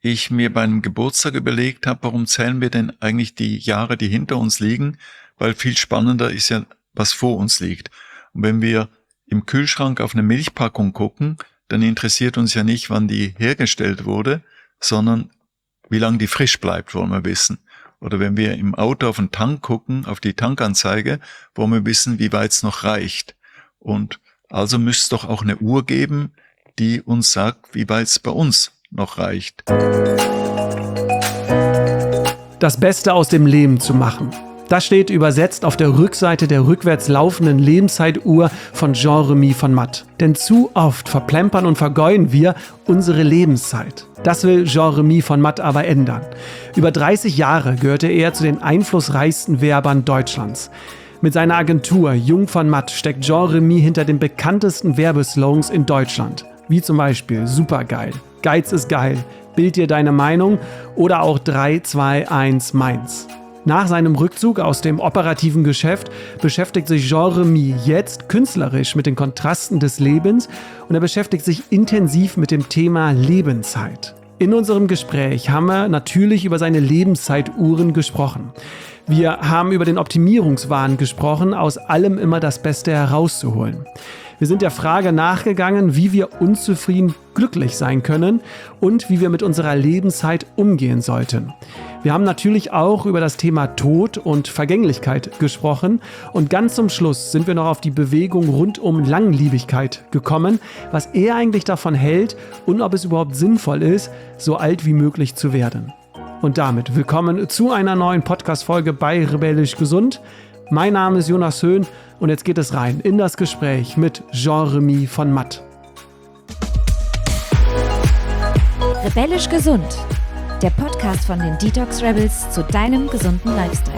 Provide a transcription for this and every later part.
ich mir bei einem Geburtstag überlegt habe, warum zählen wir denn eigentlich die Jahre, die hinter uns liegen? Weil viel spannender ist ja, was vor uns liegt. Und wenn wir im Kühlschrank auf eine Milchpackung gucken, dann interessiert uns ja nicht, wann die hergestellt wurde, sondern wie lange die frisch bleibt, wollen wir wissen. Oder wenn wir im Auto auf den Tank gucken, auf die Tankanzeige, wollen wir wissen, wie weit es noch reicht. Und also müsste es doch auch eine Uhr geben, die uns sagt, wie weit es bei uns noch reicht. Das Beste aus dem Leben zu machen. Das steht übersetzt auf der Rückseite der rückwärts laufenden Lebenszeituhr von Jean-Remy von Matt. Denn zu oft verplempern und vergeuden wir unsere Lebenszeit. Das will Jean-Remy von Matt aber ändern. Über 30 Jahre gehörte er zu den einflussreichsten Werbern Deutschlands. Mit seiner Agentur Jung von Matt steckt Jean-Remy hinter den bekanntesten Werbeslogans in Deutschland. Wie zum Beispiel Supergeil, Geiz ist geil, Bild dir deine Meinung oder auch 3, 2, 1 Mainz. Nach seinem Rückzug aus dem operativen Geschäft beschäftigt sich Jean-Remy jetzt künstlerisch mit den Kontrasten des Lebens und er beschäftigt sich intensiv mit dem Thema Lebenszeit. In unserem Gespräch haben wir natürlich über seine Lebenszeituhren gesprochen. Wir haben über den Optimierungswahn gesprochen, aus allem immer das Beste herauszuholen. Wir sind der Frage nachgegangen, wie wir unzufrieden glücklich sein können und wie wir mit unserer Lebenszeit umgehen sollten. Wir haben natürlich auch über das Thema Tod und Vergänglichkeit gesprochen und ganz zum Schluss sind wir noch auf die Bewegung rund um Langlebigkeit gekommen, was er eigentlich davon hält und ob es überhaupt sinnvoll ist, so alt wie möglich zu werden. Und damit willkommen zu einer neuen Podcast-Folge bei Rebellisch Gesund. Mein Name ist Jonas Höhn und jetzt geht es rein in das Gespräch mit Jean-Remy von Matt. Rebellisch Gesund, der Podcast von den Detox Rebels zu deinem gesunden Lifestyle.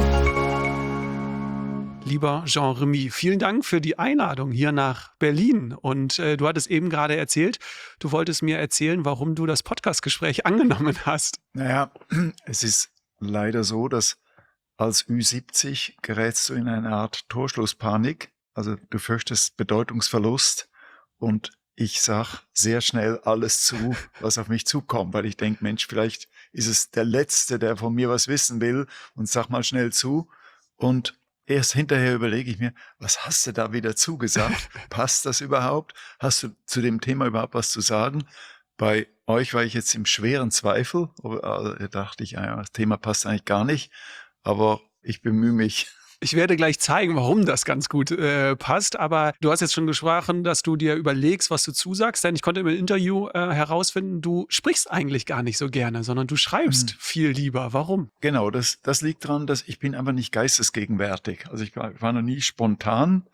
Lieber Jean-Remy, vielen Dank für die Einladung hier nach Berlin. Und du hattest eben gerade erzählt, du wolltest mir erzählen, warum du das Podcastgespräch angenommen hast. Naja, es ist leider so, dass als Ü70 gerätst du in eine Art Torschlusspanik. Also du fürchtest Bedeutungsverlust und ich sag sehr schnell alles zu, was auf mich zukommt, weil ich denke, Mensch, vielleicht ist es der Letzte, der von mir was wissen will und sag mal schnell zu. Und erst hinterher überlege ich mir, was hast du da wieder zugesagt? Passt das überhaupt? Hast du zu dem Thema überhaupt was zu sagen? Bei euch war ich jetzt im schweren Zweifel. Da dachte ich, ja, das Thema passt eigentlich gar nicht. Aber ich bemühe mich. Ich werde gleich zeigen, warum das ganz gut passt. Aber du hast jetzt schon gesprochen, dass du dir überlegst, was du zusagst. Denn ich konnte im Interview herausfinden, du sprichst eigentlich gar nicht so gerne, sondern du schreibst viel lieber. Warum? Genau, das liegt daran, dass ich bin einfach nicht geistesgegenwärtig. Also ich war noch nie spontan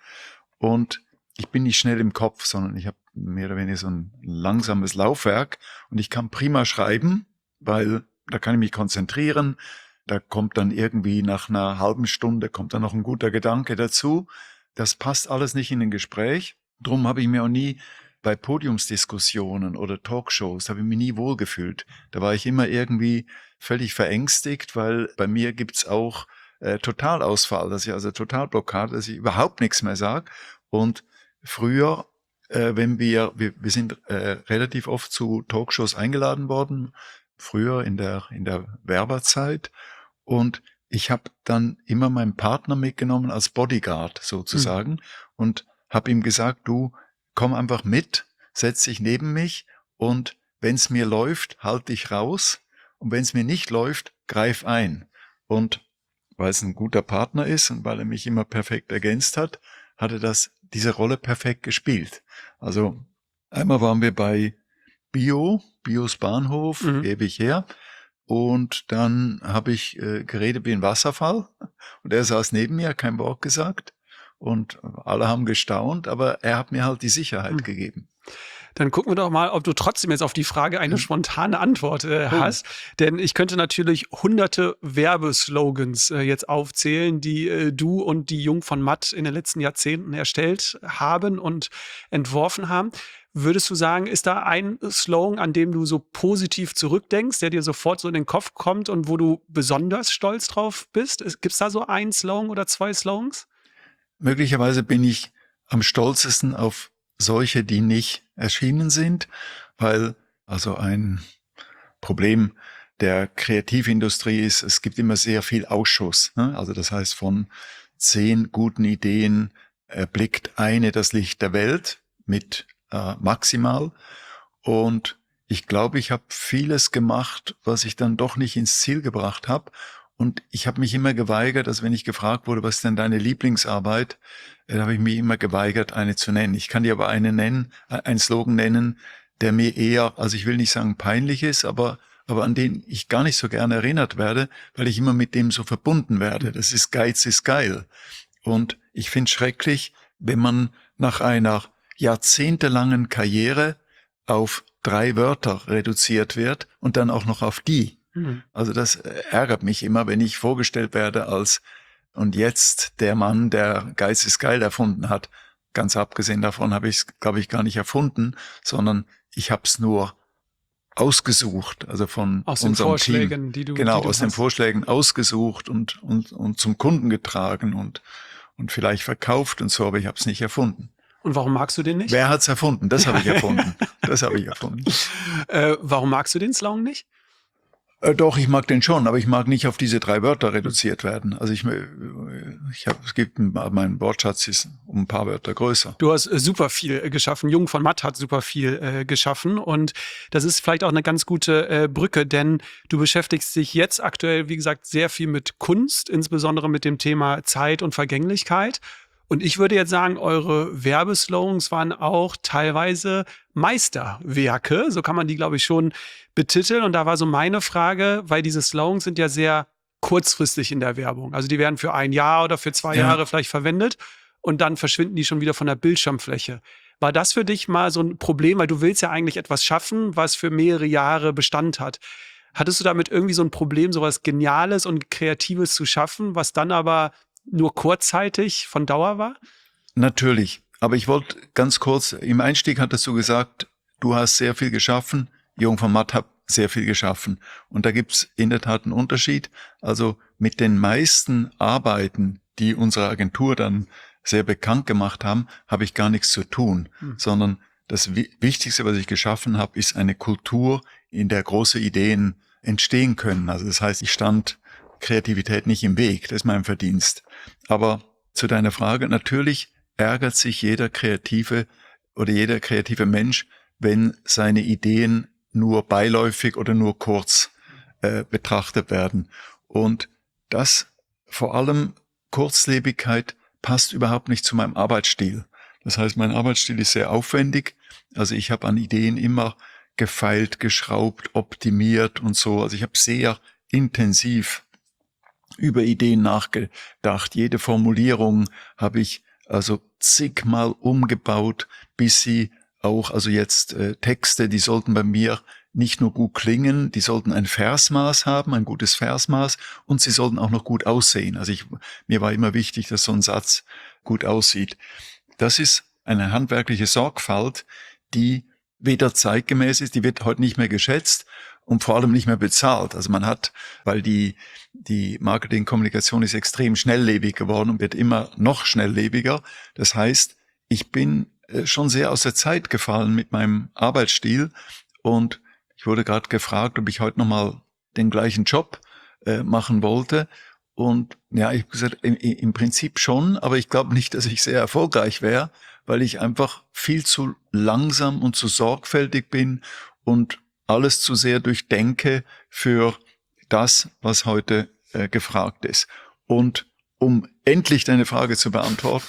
und ich bin nicht schnell im Kopf, sondern ich habe mehr oder weniger so ein langsames Laufwerk. Und ich kann prima schreiben, weil da kann ich mich konzentrieren. Da kommt dann irgendwie nach einer halben Stunde kommt dann noch ein guter Gedanke dazu. Das passt alles nicht in ein Gespräch. Drum habe ich mir auch nie bei Podiumsdiskussionen oder Talkshows, habe ich mich nie wohlgefühlt. Da war ich immer irgendwie völlig verängstigt, weil bei mir gibt's auch Totalausfall, dass ich also Totalblockade, dass ich überhaupt nichts mehr sage. Und früher, wenn wir sind relativ oft zu Talkshows eingeladen worden, früher in der Werberzeit. Und ich habe dann immer meinen Partner mitgenommen als Bodyguard sozusagen und habe ihm gesagt, du komm einfach mit, setz dich neben mich und wenn es mir läuft, halt dich raus und wenn es mir nicht läuft, greif ein. Und weil es ein guter Partner ist und weil er mich immer perfekt ergänzt hat, hat er diese Rolle perfekt gespielt. Also einmal waren wir bei Bios Bahnhof, ewig her. Und dann habe ich geredet wie ein Wasserfall und er saß neben mir, kein Wort gesagt und alle haben gestaunt, aber er hat mir halt die Sicherheit gegeben. Dann gucken wir doch mal, ob du trotzdem jetzt auf die Frage eine spontane Antwort hast. Denn ich könnte natürlich hunderte Werbeslogans jetzt aufzählen, die du und die Jung von Matt in den letzten Jahrzehnten erstellt haben und entworfen haben. Würdest du sagen, ist da ein Slogan, an dem du so positiv zurückdenkst, der dir sofort so in den Kopf kommt und wo du besonders stolz drauf bist? Gibt es da so einen Slogan oder zwei Slogans? Möglicherweise bin ich am stolzesten auf solche, die nicht erschienen sind, weil also ein Problem der Kreativindustrie ist, es gibt immer sehr viel Ausschuss. Ne? Also das heißt, von 10 guten Ideen erblickt eine das Licht der Welt mit maximal. Und ich glaube, ich habe vieles gemacht, was ich dann doch nicht ins Ziel gebracht habe. Und ich habe mich immer geweigert, dass wenn ich gefragt wurde, was ist denn deine Lieblingsarbeit, habe ich mich immer geweigert, eine zu nennen. Ich kann dir aber einen Slogan nennen, der mir eher, also ich will nicht sagen peinlich ist, aber an den ich gar nicht so gerne erinnert werde, weil ich immer mit dem so verbunden werde. Das ist Geiz ist geil. Und ich finde es schrecklich, wenn man nach einer jahrzehntelangen Karriere auf 3 Wörter reduziert wird und dann auch noch auf die. Also das ärgert mich immer, wenn ich vorgestellt werde als und jetzt der Mann, der Geiz ist geil erfunden hat. Ganz abgesehen davon habe ich es, glaube ich, gar nicht erfunden, sondern ich habe es nur ausgesucht, also von aus unserem den Vorschlägen, Team. die du Aus den hast. Vorschlägen ausgesucht und zum Kunden getragen und vielleicht verkauft und so, aber ich habe es nicht erfunden. Und warum magst du den nicht? Wer hat's erfunden? Das habe ich erfunden. Warum magst du den Slogan nicht? Doch, ich mag den schon, aber ich mag nicht auf diese 3 Wörter reduziert werden. Also mein Wortschatz ist um ein paar Wörter größer. Du hast super viel geschaffen. Jung von Matt hat super viel geschaffen. Und das ist vielleicht auch eine ganz gute Brücke, denn du beschäftigst dich jetzt aktuell, wie gesagt, sehr viel mit Kunst, insbesondere mit dem Thema Zeit und Vergänglichkeit. Und ich würde jetzt sagen, eure Werbeslogans waren auch teilweise Meisterwerke. So kann man die, glaube ich, schon betiteln. Und da war so meine Frage, weil diese Slogans sind ja sehr kurzfristig in der Werbung. Also die werden für 1 Jahr oder für 2 Jahre vielleicht verwendet und dann verschwinden die schon wieder von der Bildschirmfläche. War das für dich mal so ein Problem? Weil du willst ja eigentlich etwas schaffen, was für mehrere Jahre Bestand hat. Hattest du damit irgendwie so ein Problem, sowas Geniales und Kreatives zu schaffen, was dann aber nur kurzzeitig von Dauer war? Natürlich. Aber ich wollte ganz kurz, im Einstieg hattest du gesagt, du hast sehr viel geschaffen, Jung von Matt hat sehr viel geschaffen. Und da gibt's in der Tat einen Unterschied. Also mit den meisten Arbeiten, die unsere Agentur dann sehr bekannt gemacht haben, habe ich gar nichts zu tun, sondern das Wichtigste, was ich geschaffen habe, ist eine Kultur, in der große Ideen entstehen können. Also das heißt, ich stand Kreativität nicht im Weg, das ist mein Verdienst. Aber zu deiner Frage, natürlich ärgert sich jeder kreative Mensch, wenn seine Ideen nur beiläufig oder nur kurz betrachtet werden. Und das, vor allem Kurzlebigkeit, passt überhaupt nicht zu meinem Arbeitsstil. Das heißt, mein Arbeitsstil ist sehr aufwendig. Also ich habe an Ideen immer gefeilt, geschraubt, optimiert und so. Also ich habe sehr intensiv über Ideen nachgedacht. Jede Formulierung habe ich also zigmal umgebaut, bis sie auch, also jetzt Texte, die sollten bei mir nicht nur gut klingen, die sollten ein Versmaß haben, ein gutes Versmaß, und sie sollten auch noch gut aussehen. Also mir war immer wichtig, dass so ein Satz gut aussieht. Das ist eine handwerkliche Sorgfalt, die weder zeitgemäß ist, die wird heute nicht mehr geschätzt und vor allem nicht mehr bezahlt. Also man hat, weil die Marketingkommunikation ist extrem schnelllebig geworden und wird immer noch schnelllebiger. Das heißt, ich bin schon sehr aus der Zeit gefallen mit meinem Arbeitsstil, und ich wurde gerade gefragt, ob ich heute nochmal den gleichen Job machen wollte. Und ja, ich habe gesagt, im Prinzip schon, aber ich glaube nicht, dass ich sehr erfolgreich wäre, weil ich einfach viel zu langsam und zu sorgfältig bin und alles zu sehr durchdenke für das, was heute gefragt ist. Und um endlich deine Frage zu beantworten,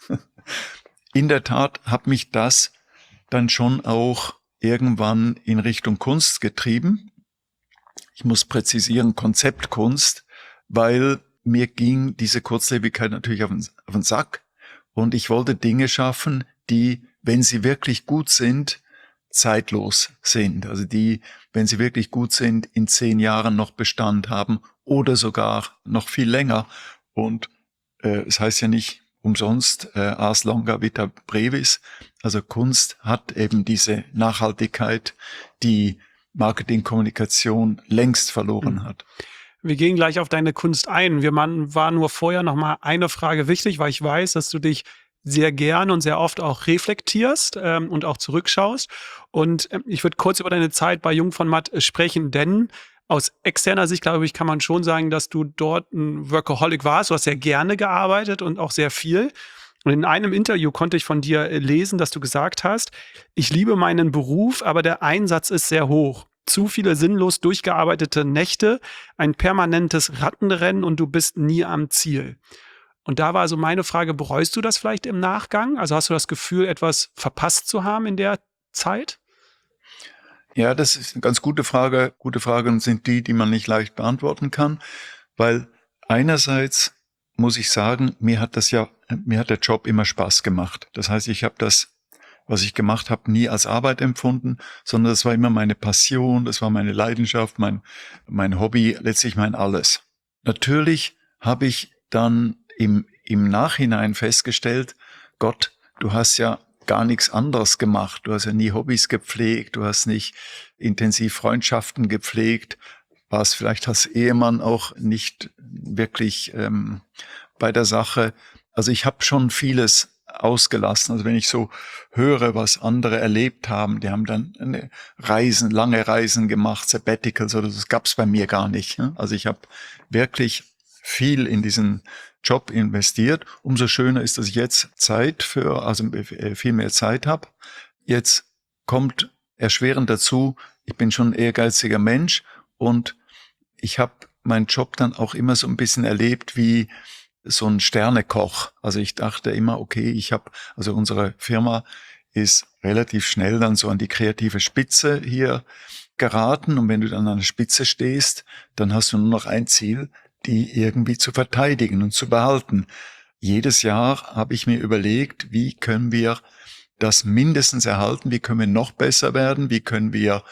in der Tat hat mich das dann schon auch irgendwann in Richtung Kunst getrieben. Ich muss präzisieren, Konzeptkunst, weil mir ging diese Kurzlebigkeit natürlich auf den Sack, und ich wollte Dinge schaffen, die, wenn sie wirklich gut sind, zeitlos sind. Also die, wenn sie wirklich gut sind, in 10 Jahren noch Bestand haben oder sogar noch viel länger. Und es heißt ja nicht umsonst ars longa vita brevis. Also Kunst hat eben diese Nachhaltigkeit, die Marketingkommunikation längst verloren hat. Wir gehen gleich auf deine Kunst ein. War nur vorher noch mal eine Frage wichtig, weil ich weiß, dass du dich sehr gern und sehr oft auch reflektierst und auch zurückschaust. Und ich würde kurz über deine Zeit bei Jung von Matt sprechen, denn aus externer Sicht, glaube ich, kann man schon sagen, dass du dort ein Workaholic warst. Du hast sehr gerne gearbeitet und auch sehr viel. Und in einem Interview konnte ich von dir lesen, dass du gesagt hast, ich liebe meinen Beruf, aber der Einsatz ist sehr hoch. Zu viele sinnlos durchgearbeitete Nächte, ein permanentes Rattenrennen und du bist nie am Ziel. Und da war so meine Frage, bereust du das vielleicht im Nachgang? Also hast du das Gefühl, etwas verpasst zu haben in der Zeit? Ja, das ist eine ganz gute Frage. Gute Fragen sind die man nicht leicht beantworten kann, weil einerseits muss ich sagen, mir hat der Job immer Spaß gemacht. Das heißt, ich habe das, was ich gemacht habe, nie als Arbeit empfunden, sondern das war immer meine Passion, das war meine Leidenschaft, mein Hobby, letztlich mein Alles. Natürlich habe ich dann im Nachhinein festgestellt, Gott, du hast ja gar nichts anderes gemacht. Du hast ja nie Hobbys gepflegt, du hast nicht intensiv Freundschaften gepflegt, warst vielleicht als Ehemann auch nicht wirklich bei der Sache. Also ich habe schon vieles ausgelassen. Also wenn ich so höre, was andere erlebt haben, die haben dann lange Reisen gemacht, Sabbaticals oder so, das gab's bei mir gar nicht. Also ich habe wirklich viel in diesen Job investiert. Umso schöner ist, dass ich jetzt viel mehr Zeit habe. Jetzt kommt erschwerend dazu, ich bin schon ein ehrgeiziger Mensch und ich habe meinen Job dann auch immer so ein bisschen erlebt wie so ein Sternekoch. Also ich dachte immer, okay, also unsere Firma ist relativ schnell dann so an die kreative Spitze hier geraten und wenn du dann an der Spitze stehst, dann hast du nur noch ein Ziel, die irgendwie zu verteidigen und zu behalten. Jedes Jahr habe ich mir überlegt, wie können wir das mindestens erhalten, wie können wir noch besser werden, wie können wir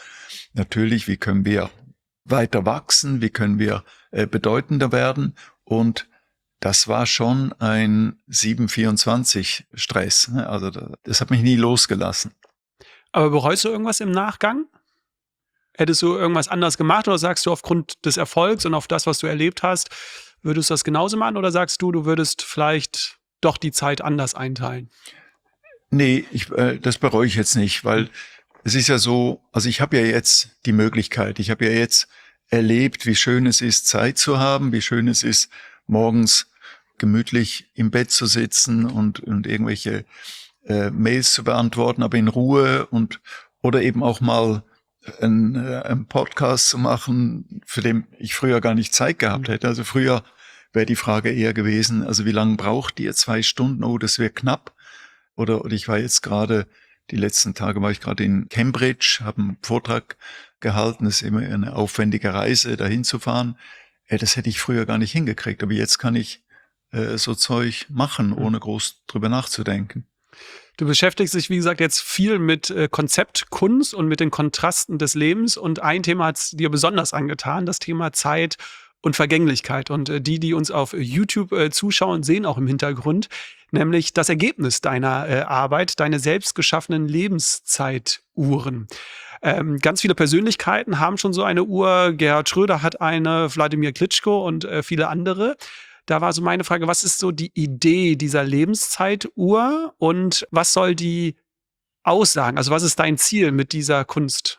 weiter wachsen, wie können wir bedeutender werden und das war schon ein 7/24-Stress. Also das hat mich nie losgelassen. Aber bereust du irgendwas im Nachgang? Hättest du irgendwas anders gemacht oder sagst du aufgrund des Erfolgs und auf das, was du erlebt hast, würdest du das genauso machen oder sagst du würdest vielleicht doch die Zeit anders einteilen? Nee, das bereue ich jetzt nicht, weil es ist ja so, also ich habe ja jetzt die Möglichkeit, ich habe ja jetzt erlebt, wie schön es ist, Zeit zu haben, wie schön es ist, morgens gemütlich im Bett zu sitzen und irgendwelche Mails zu beantworten, aber in Ruhe oder eben auch mal einen Podcast zu machen, für den ich früher gar nicht Zeit gehabt hätte. Also früher wäre die Frage eher gewesen, also wie lange braucht ihr? 2 Stunden? Oh, das wäre knapp. Oder ich war jetzt die letzten Tage war ich gerade in Cambridge, habe einen Vortrag gehalten. Das ist immer eine aufwendige Reise, dahin zu fahren. Das hätte ich früher gar nicht hingekriegt. Aber jetzt kann ich so Zeug machen, ohne groß drüber nachzudenken. Du beschäftigst dich, wie gesagt, jetzt viel mit Konzeptkunst und mit den Kontrasten des Lebens. Und ein Thema hat es dir besonders angetan, das Thema Zeit und Vergänglichkeit. Und die uns auf YouTube zuschauen, sehen auch im Hintergrund, nämlich das Ergebnis deiner Arbeit, deine selbst geschaffenen Lebenszeituhren. Ganz viele Persönlichkeiten haben schon so eine Uhr. Gerhard Schröder hat eine, Wladimir Klitschko und viele andere. Da war so meine Frage, was ist so die Idee dieser Lebenszeituhr und was soll die aussagen? Also was ist dein Ziel mit dieser Kunst?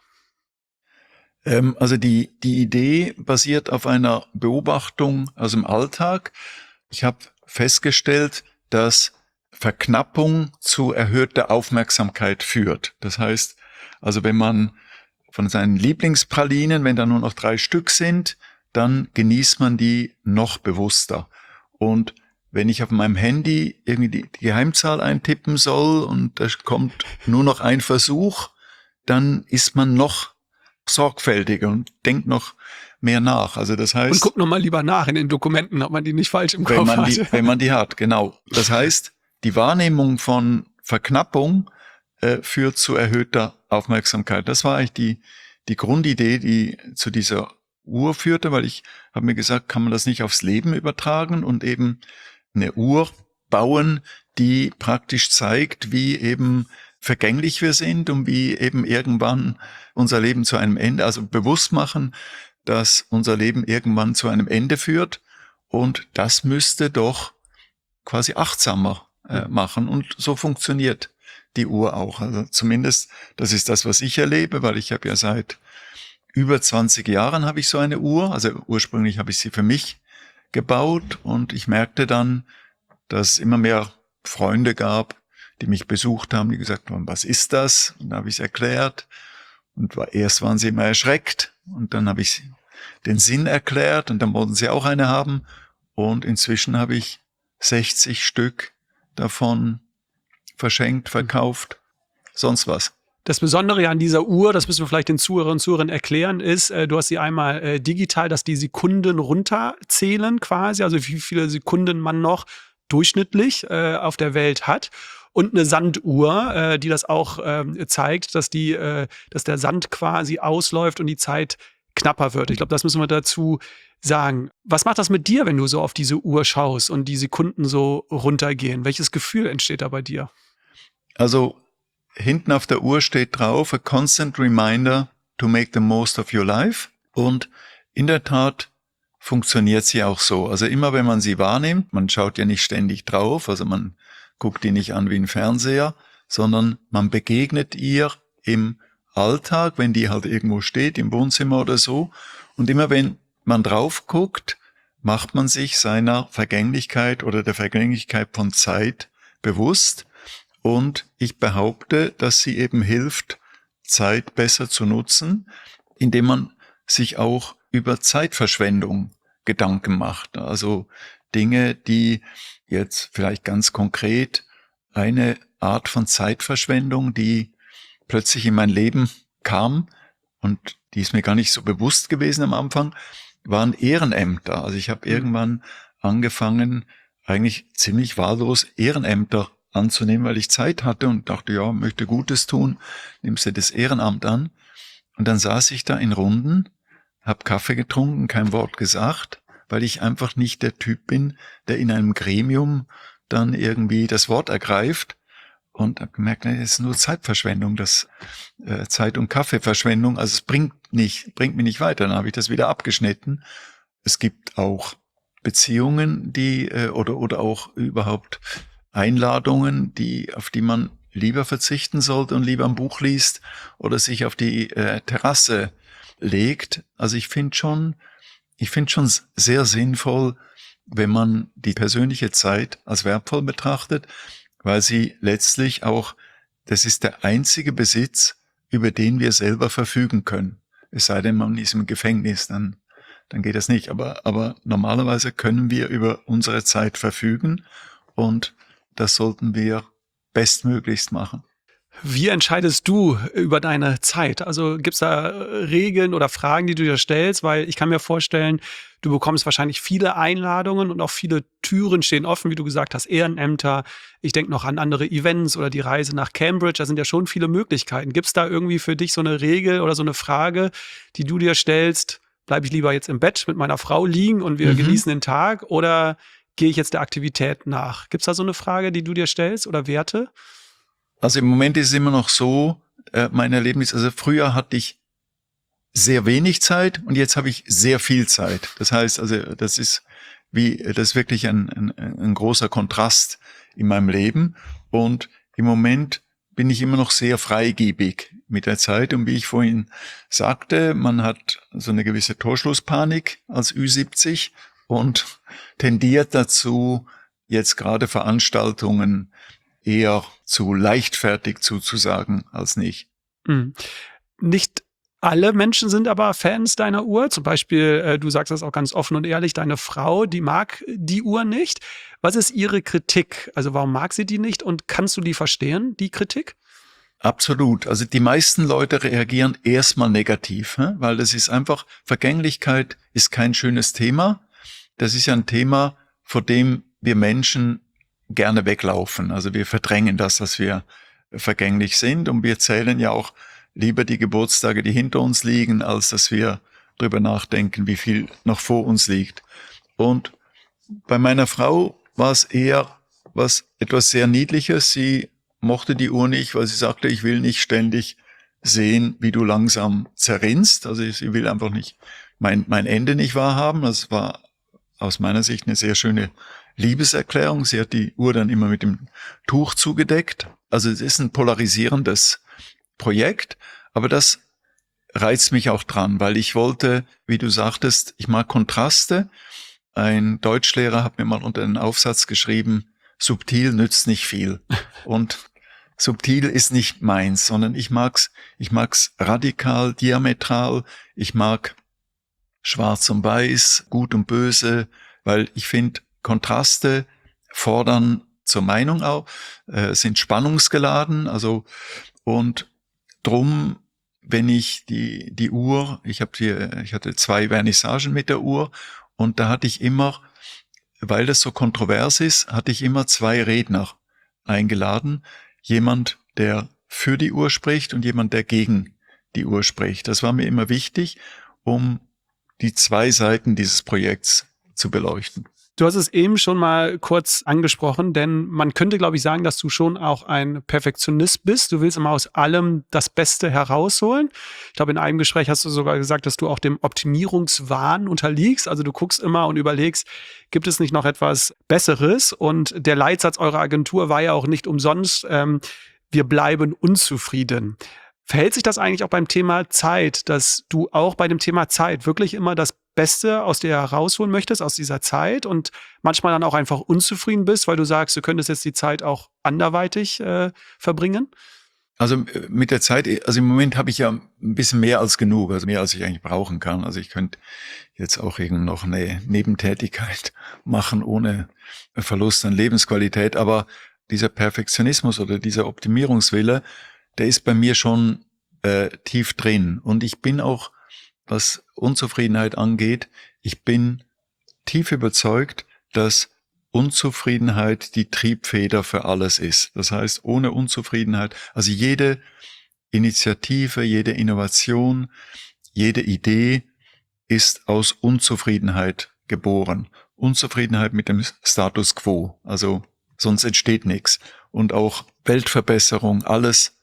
Also die Idee basiert auf einer Beobachtung aus dem Alltag. Ich habe festgestellt, dass Verknappung zu erhöhter Aufmerksamkeit führt. Das heißt, also wenn man von seinen Lieblingspralinen, wenn da nur noch 3 Stück sind, dann genießt man die noch bewusster. Und wenn ich auf meinem Handy irgendwie die Geheimzahl eintippen soll und da kommt nur noch ein Versuch, dann ist man noch sorgfältiger und denkt noch mehr nach. Also das heißt, und guck noch mal lieber nach in den Dokumenten, ob man die nicht falsch im Kopf hat. Wenn man die hat, genau. Das heißt, die Wahrnehmung von Verknappung führt zu erhöhter Aufmerksamkeit. Das war eigentlich die Grundidee, die zu dieser Uhr führte, weil ich habe mir gesagt, kann man das nicht aufs Leben übertragen und eben eine Uhr bauen, die praktisch zeigt, wie eben vergänglich wir sind und wie eben irgendwann unser Leben zu einem Ende, also bewusst machen, dass unser Leben irgendwann zu einem Ende führt und das müsste doch quasi achtsamer machen. Und so funktioniert die Uhr auch. Also zumindest, das ist das, was ich erlebe, weil ich habe ja seit über 20 Jahren habe ich so eine Uhr. Also ursprünglich habe ich sie für mich gebaut und ich merkte dann, dass es immer mehr Freunde gab, die mich besucht haben, die gesagt haben, was ist das? Und dann habe ich es erklärt. Und erst waren sie immer erschreckt und dann habe ich den Sinn erklärt und dann wollten sie auch eine haben. Und inzwischen habe ich 60 Stück davon verschenkt, verkauft, sonst was. Das Besondere ja an dieser Uhr, das müssen wir vielleicht den Zuhörerinnen und Zuhörern erklären, ist, du hast sie einmal digital, dass die Sekunden runterzählen quasi, also wie viele Sekunden man noch durchschnittlich auf der Welt hat. Und eine Sanduhr, die das auch zeigt, dass der Sand quasi ausläuft und die Zeit knapper wird. Ich glaube, das müssen wir dazu sagen. Was macht das mit dir, wenn du so auf diese Uhr schaust und die Sekunden so runtergehen? Welches Gefühl entsteht da bei dir? Also hinten auf der Uhr steht drauf, a constant reminder to make the most of your life. Und in der Tat funktioniert sie auch so. Also immer wenn man sie wahrnimmt, man schaut ja nicht ständig drauf, also man guckt die nicht an wie ein Fernseher, sondern man begegnet ihr im Alltag, wenn die halt irgendwo steht, im Wohnzimmer oder so. Und immer wenn man drauf guckt, macht man sich seiner Vergänglichkeit oder der Vergänglichkeit von Zeit bewusst. Und ich behaupte, dass sie eben hilft, Zeit besser zu nutzen, indem man sich auch über Zeitverschwendung Gedanken macht. Also Dinge, die jetzt vielleicht ganz konkret eine Art von Zeitverschwendung, die plötzlich in mein Leben kam und die ist mir gar nicht so bewusst gewesen am Anfang, waren Ehrenämter. Also ich habe irgendwann angefangen, eigentlich ziemlich wahllos Ehrenämter anzunehmen, weil ich Zeit hatte und dachte, ja, möchte Gutes tun, nimmst du das Ehrenamt an. Und dann saß ich da in Runden, habe Kaffee getrunken, kein Wort gesagt, weil ich einfach nicht der Typ bin, der in einem Gremium dann irgendwie das Wort ergreift. Und habe gemerkt, das ist nur Zeitverschwendung, das Zeit- und Kaffeeverschwendung. Also es bringt mich nicht weiter. Dann habe ich das wieder abgeschnitten. Es gibt auch Beziehungen, die oder auch überhaupt Einladungen, auf die man lieber verzichten sollte und lieber ein Buch liest oder sich auf die Terrasse legt. Also ich finde schon sehr sinnvoll, wenn man die persönliche Zeit als wertvoll betrachtet, weil sie letztlich auch, das ist der einzige Besitz, über den wir selber verfügen können. Es sei denn, man ist im Gefängnis, dann geht das nicht. Aber normalerweise können wir über unsere Zeit verfügen und das sollten wir bestmöglichst machen. Wie entscheidest du über deine Zeit? Also gibt's da Regeln oder Fragen, die du dir stellst? Weil ich kann mir vorstellen, du bekommst wahrscheinlich viele Einladungen und auch viele Türen stehen offen, wie du gesagt hast, Ehrenämter. Ich denke noch an andere Events oder die Reise nach Cambridge. Da sind ja schon viele Möglichkeiten. Gibt's da irgendwie für dich so eine Regel oder so eine Frage, die du dir stellst? Bleibe ich lieber jetzt im Bett mit meiner Frau liegen und wir genießen den Tag? Oder gehe ich jetzt der Aktivität nach? Gibt's da so eine Frage, die du dir stellst oder Werte? Also im Moment ist es immer noch so, mein Erlebnis, also früher hatte ich sehr wenig Zeit und jetzt habe ich sehr viel Zeit. Das heißt, also das ist wirklich ein großer Kontrast in meinem Leben und im Moment bin ich immer noch sehr freigebig mit der Zeit und wie ich vorhin sagte, man hat so eine gewisse Torschlusspanik als Ü70 und tendiert dazu, jetzt gerade Veranstaltungen eher zu leichtfertig zuzusagen als nicht. Nicht alle Menschen sind aber Fans deiner Uhr. Zum Beispiel, du sagst das auch ganz offen und ehrlich, deine Frau, die mag die Uhr nicht. Was ist ihre Kritik? Also warum mag sie die nicht und kannst du die verstehen, die Kritik? Absolut. Also die meisten Leute reagieren erstmal negativ, weil das ist einfach, Vergänglichkeit ist kein schönes Thema. Das ist ja ein Thema, vor dem wir Menschen gerne weglaufen. Also wir verdrängen das, dass wir vergänglich sind und wir zählen ja auch lieber die Geburtstage, die hinter uns liegen, als dass wir drüber nachdenken, wie viel noch vor uns liegt. Und bei meiner Frau war es eher etwas sehr Niedliches. Sie mochte die Uhr nicht, weil sie sagte, ich will nicht ständig sehen, wie du langsam zerrinnst. Also sie will einfach nicht mein Ende nicht wahrhaben. Das war aus meiner Sicht eine sehr schöne Liebeserklärung. Sie hat die Uhr dann immer mit dem Tuch zugedeckt. Also es ist ein polarisierendes Projekt, aber das reizt mich auch dran, weil ich wollte, wie du sagtest, ich mag Kontraste. Ein Deutschlehrer hat mir mal unter den Aufsatz geschrieben, subtil nützt nicht viel. Und subtil ist nicht meins, sondern ich mag's radikal, diametral. Ich mag schwarz und weiß, gut und böse, weil ich finde, Kontraste fordern zur Meinung auch, sind spannungsgeladen, also, und drum, wenn ich die Uhr, ich hatte 2 Vernissagen mit der Uhr und da hatte ich immer, weil das so kontrovers ist, hatte ich immer 2 Redner eingeladen. Jemand, der für die Uhr spricht und jemand, der gegen die Uhr spricht. Das war mir immer wichtig, um die 2 Seiten dieses Projekts zu beleuchten. Du hast es eben schon mal kurz angesprochen, denn man könnte, glaube ich, sagen, dass du schon auch ein Perfektionist bist. Du willst immer aus allem das Beste herausholen. Ich glaube, in einem Gespräch hast du sogar gesagt, dass du auch dem Optimierungswahn unterliegst. Also du guckst immer und überlegst, gibt es nicht noch etwas Besseres? Und der Leitsatz eurer Agentur war ja auch nicht umsonst, wir bleiben unzufrieden. Verhält sich das eigentlich auch beim Thema Zeit, dass du auch bei dem Thema Zeit wirklich immer das Beste aus dir herausholen möchtest, aus dieser Zeit und manchmal dann auch einfach unzufrieden bist, weil du sagst, du könntest jetzt die Zeit auch anderweitig verbringen? Also mit der Zeit, also im Moment habe ich ja ein bisschen mehr als genug, also mehr als ich eigentlich brauchen kann. Also ich könnte jetzt auch irgend noch eine Nebentätigkeit machen ohne Verlust an Lebensqualität, aber dieser Perfektionismus oder dieser Optimierungswille, der ist bei mir schon tief drin. Und ich bin auch, was Unzufriedenheit angeht, ich bin tief überzeugt, dass Unzufriedenheit die Triebfeder für alles ist. Das heißt, ohne Unzufriedenheit, also jede Initiative, jede Innovation, jede Idee ist aus Unzufriedenheit geboren. Unzufriedenheit mit dem Status quo, also sonst entsteht nichts. Und auch Weltverbesserung, alles,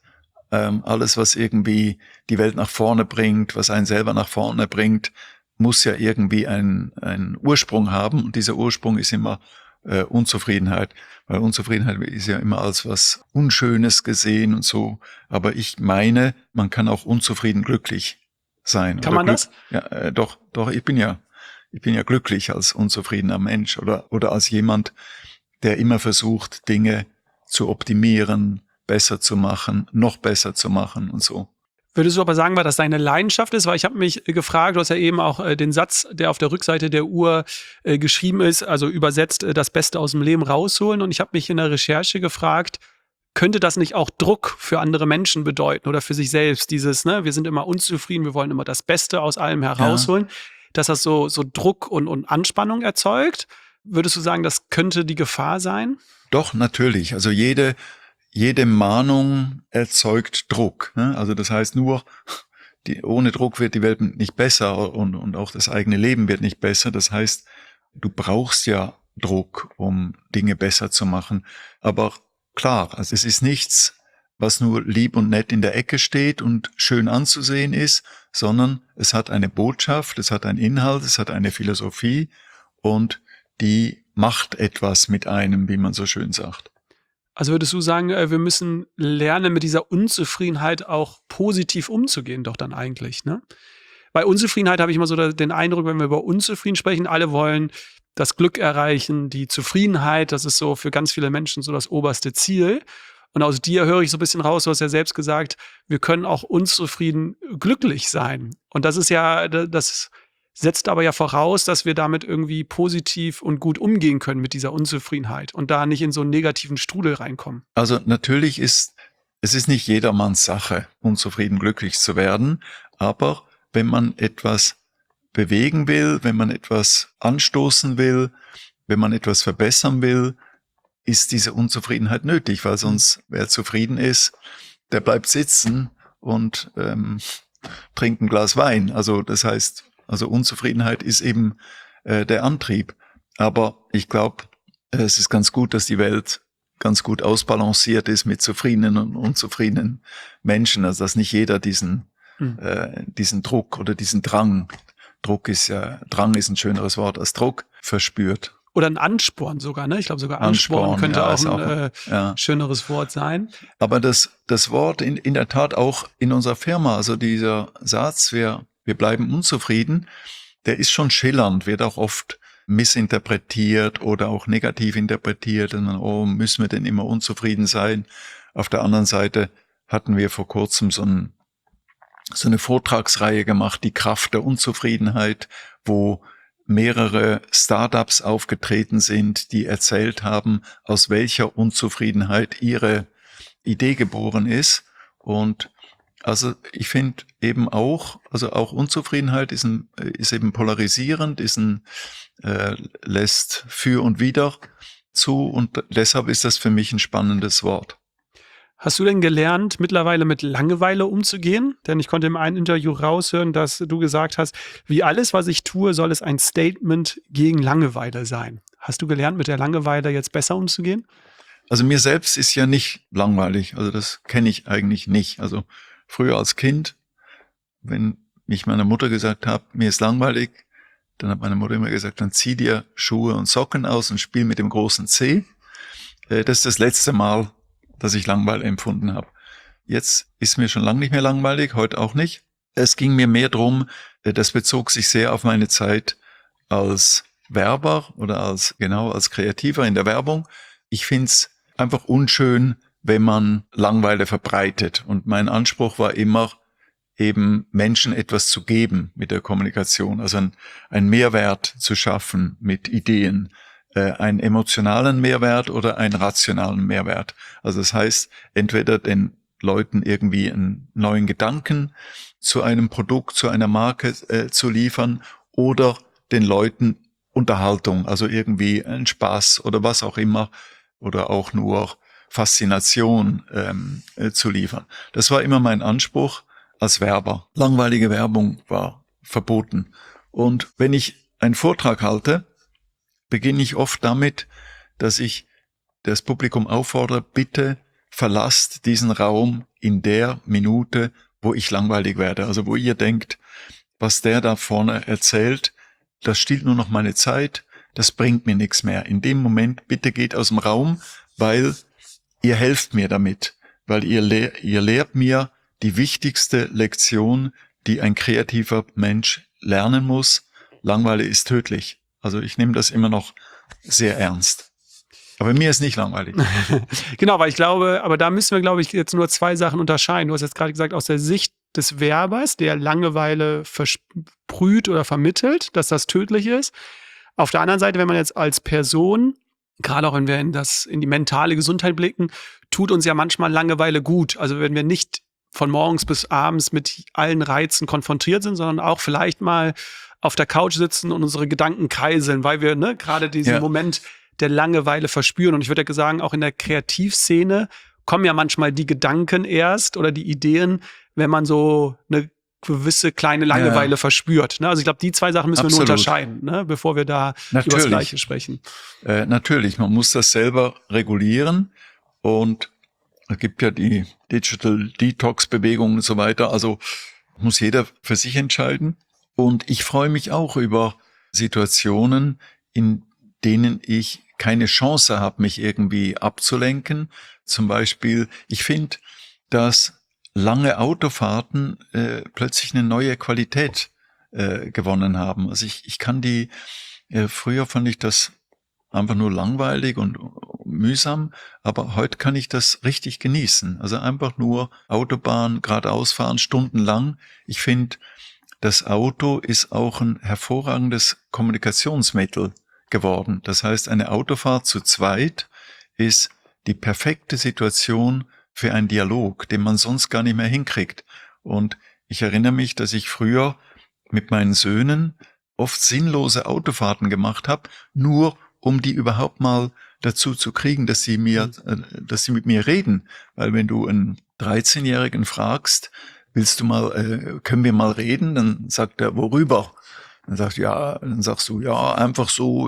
was irgendwie die Welt nach vorne bringt, was einen selber nach vorne bringt, muss ja irgendwie einen Ursprung haben. Und dieser Ursprung ist immer Unzufriedenheit. Weil Unzufriedenheit ist ja immer als was Unschönes gesehen und so. Aber ich meine, man kann auch unzufrieden glücklich sein. Kann man das? Ja, doch, ich bin ja glücklich als unzufriedener Mensch oder als jemand, der immer versucht, Dinge zu optimieren, besser zu machen, noch besser zu machen und so. Würdest du aber sagen, weil das deine Leidenschaft ist? Weil ich habe mich gefragt, du hast ja eben auch den Satz, der auf der Rückseite der Uhr geschrieben ist, also übersetzt, das Beste aus dem Leben rausholen. Und ich habe mich in der Recherche gefragt, könnte das nicht auch Druck für andere Menschen bedeuten oder für sich selbst? Dieses, ne, wir sind immer unzufrieden, wir wollen immer das Beste aus allem herausholen, dass das so Druck und Anspannung erzeugt. Würdest du sagen, das könnte die Gefahr sein? Doch, natürlich. Also jede Mahnung erzeugt Druck. Ne? Also das heißt ohne Druck wird die Welt nicht besser und auch das eigene Leben wird nicht besser. Das heißt, du brauchst ja Druck, um Dinge besser zu machen. Aber klar, also es ist nichts, was nur lieb und nett in der Ecke steht und schön anzusehen ist, sondern es hat eine Botschaft, es hat einen Inhalt, es hat eine Philosophie und die macht etwas mit einem, wie man so schön sagt. Also würdest du sagen, wir müssen lernen, mit dieser Unzufriedenheit auch positiv umzugehen, doch dann eigentlich, ne? Bei Unzufriedenheit habe ich immer so den Eindruck, wenn wir über Unzufrieden sprechen, alle wollen das Glück erreichen, die Zufriedenheit, das ist so für ganz viele Menschen so das oberste Ziel. Und aus dir höre ich so ein bisschen raus, du hast ja selbst gesagt, wir können auch unzufrieden glücklich sein. Und das ist ja, das setzt aber ja voraus, dass wir damit irgendwie positiv und gut umgehen können mit dieser Unzufriedenheit und da nicht in so einen negativen Strudel reinkommen. Also natürlich es ist nicht jedermanns Sache, unzufrieden glücklich zu werden, aber wenn man etwas bewegen will, wenn man etwas anstoßen will, wenn man etwas verbessern will, ist diese Unzufriedenheit nötig, weil sonst, wer zufrieden ist, der bleibt sitzen und trinkt ein Glas Wein. Also das heißt, Unzufriedenheit ist eben der Antrieb. Aber ich glaube, es ist ganz gut, dass die Welt ganz gut ausbalanciert ist mit zufriedenen und unzufriedenen Menschen. Also dass nicht jeder diesen Druck oder diesen Drang ist ein schöneres Wort als Druck, verspürt. Oder ein Ansporn sogar, ne? Ich glaube sogar Ansporn könnte ja, auch ein schöneres Wort sein. Aber das Wort in der Tat auch in unserer Firma, also dieser Satz, wir bleiben unzufrieden, der ist schon schillernd, wird auch oft missinterpretiert oder auch negativ interpretiert. Und dann, müssen wir denn immer unzufrieden sein? Auf der anderen Seite hatten wir vor kurzem so eine Vortragsreihe gemacht, die Kraft der Unzufriedenheit, wo mehrere Startups aufgetreten sind, die erzählt haben, aus welcher Unzufriedenheit ihre Idee geboren ist. Und also ich finde eben auch Unzufriedenheit ist eben polarisierend, lässt für und wider zu, und deshalb ist das für mich ein spannendes Wort. Hast du denn gelernt, mittlerweile mit Langeweile umzugehen? Denn ich konnte in einem Interview raushören, dass du gesagt hast, wie alles, was ich tue, soll es ein Statement gegen Langeweile sein. Hast du gelernt, mit der Langeweile jetzt besser umzugehen? Also mir selbst ist ja nicht langweilig. Also das kenne ich eigentlich nicht. Also früher als Kind, wenn ich meiner Mutter gesagt habe, mir ist langweilig, dann hat meine Mutter immer gesagt, dann zieh dir Schuhe und Socken aus und spiel mit dem großen C. Das ist das letzte Mal, dass ich Langeweile empfunden habe. Jetzt ist mir schon lange nicht mehr langweilig, heute auch nicht. Es ging mir mehr drum, das bezog sich sehr auf meine Zeit als Werber oder als Kreativer in der Werbung. Ich find's einfach unschön, wenn man Langeweile verbreitet. Und mein Anspruch war immer, eben Menschen etwas zu geben mit der Kommunikation, also einen Mehrwert zu schaffen mit Ideen. Einen emotionalen Mehrwert oder einen rationalen Mehrwert. Also das heißt, entweder den Leuten irgendwie einen neuen Gedanken zu einem Produkt, zu einer Marke zu liefern, oder den Leuten Unterhaltung, also irgendwie einen Spaß oder was auch immer, oder auch nur Faszination zu liefern. Das war immer mein Anspruch als Werber. Langweilige Werbung war verboten. Und wenn ich einen Vortrag halte, beginne ich oft damit, dass ich das Publikum auffordere, bitte verlasst diesen Raum in der Minute, wo ich langweilig werde. Also wo ihr denkt, was der da vorne erzählt, das stiehlt nur noch meine Zeit, das bringt mir nichts mehr. In dem Moment bitte geht aus dem Raum, weil ihr helft mir damit, weil ihr lehrt mir die wichtigste Lektion, die ein kreativer Mensch lernen muss. Langeweile ist tödlich. Also ich nehme das immer noch sehr ernst. Aber mir ist nicht langweilig. Genau, weil ich glaube, aber da müssen wir, glaube ich, jetzt nur zwei Sachen unterscheiden. Du hast jetzt gerade gesagt, aus der Sicht des Werbers, der Langeweile versprüht oder vermittelt, dass das tödlich ist. Auf der anderen Seite, wenn man jetzt als Person, gerade auch wenn wir in die mentale Gesundheit blicken, tut uns ja manchmal Langeweile gut. Also wenn wir nicht von morgens bis abends mit allen Reizen konfrontiert sind, sondern auch vielleicht mal auf der Couch sitzen und unsere Gedanken kreiseln, weil wir gerade diesen Moment der Langeweile verspüren. Und ich würde ja sagen, auch in der Kreativszene kommen ja manchmal die Gedanken erst oder die Ideen, wenn man so eine gewisse kleine Langeweile verspürt. Ne? Also ich glaube, die zwei Sachen müssen wir nur unterscheiden, ne? Bevor wir da über das Gleiche sprechen. Natürlich, man muss das selber regulieren, und es gibt ja die Digital Detox-Bewegung und so weiter. Also muss jeder für sich entscheiden. Und ich freue mich auch über Situationen, in denen ich keine Chance habe, mich irgendwie abzulenken. Zum Beispiel, ich finde, dass lange Autofahrten plötzlich eine neue Qualität gewonnen haben. Also ich kann früher fand ich das einfach nur langweilig und mühsam, aber heute kann ich das richtig genießen. Also einfach nur Autobahn, geradeaus fahren, stundenlang. Ich finde, das Auto ist auch ein hervorragendes Kommunikationsmittel geworden. Das heißt, eine Autofahrt zu zweit ist die perfekte Situation für einen Dialog, den man sonst gar nicht mehr hinkriegt. Und ich erinnere mich, dass ich früher mit meinen Söhnen oft sinnlose Autofahrten gemacht habe, nur um die überhaupt mal dazu zu kriegen, dass sie mit mir reden. Weil wenn du einen 13-Jährigen fragst, können wir mal reden? Dann sagt er, worüber? Dann sagst du, ja, einfach so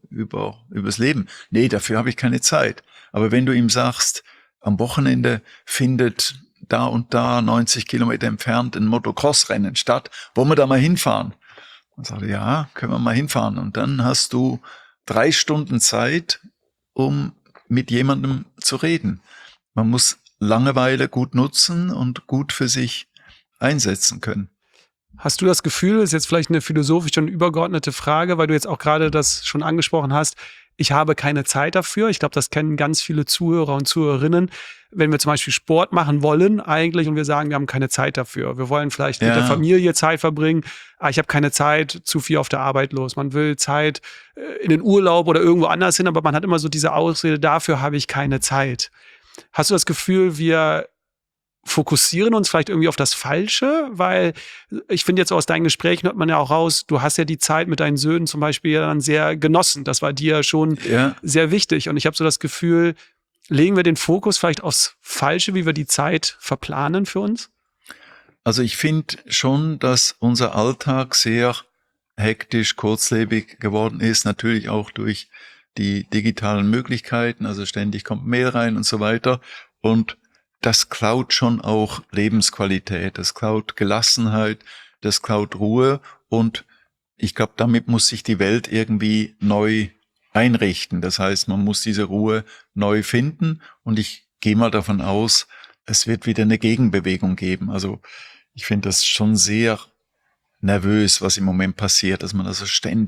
übers Leben. Nee, dafür habe ich keine Zeit. Aber wenn du ihm sagst, am Wochenende findet da und da 90 Kilometer entfernt ein Motocross-Rennen statt, wollen wir da mal hinfahren? Dann sagt er, ja, können wir mal hinfahren. Und dann hast du 3 Stunden Zeit, um mit jemandem zu reden. Man muss Langeweile gut nutzen und gut für sich einsetzen können. Hast du das Gefühl, das ist jetzt vielleicht eine philosophisch und übergeordnete Frage, weil du jetzt auch gerade das schon angesprochen hast, ich habe keine Zeit dafür. Ich glaube, das kennen ganz viele Zuhörer und Zuhörerinnen. Wenn wir zum Beispiel Sport machen wollen eigentlich und wir sagen, wir haben keine Zeit dafür. Wir wollen vielleicht mit der Familie Zeit verbringen, aber ich habe keine Zeit, zu viel auf der Arbeit los. Man will Zeit in den Urlaub oder irgendwo anders hin, aber man hat immer so diese Ausrede, dafür habe ich keine Zeit. Hast du das Gefühl, wir fokussieren uns vielleicht irgendwie auf das Falsche? Weil ich finde jetzt aus deinen Gesprächen hört man ja auch raus, du hast ja die Zeit mit deinen Söhnen zum Beispiel ja dann sehr genossen. Das war dir schon sehr wichtig. Und ich habe so das Gefühl, legen wir den Fokus vielleicht aufs Falsche, wie wir die Zeit verplanen für uns? Also ich finde schon, dass unser Alltag sehr hektisch, kurzlebig geworden ist. Natürlich auch durch die digitalen Möglichkeiten. Also ständig kommt Mail rein und so weiter. Und das klaut schon auch Lebensqualität, das klaut Gelassenheit, das klaut Ruhe und ich glaube, damit muss sich die Welt irgendwie neu einrichten. Das heißt, man muss diese Ruhe neu finden und ich gehe mal davon aus, es wird wieder eine Gegenbewegung geben. Also ich finde das schon sehr nervös, was im Moment passiert, dass man also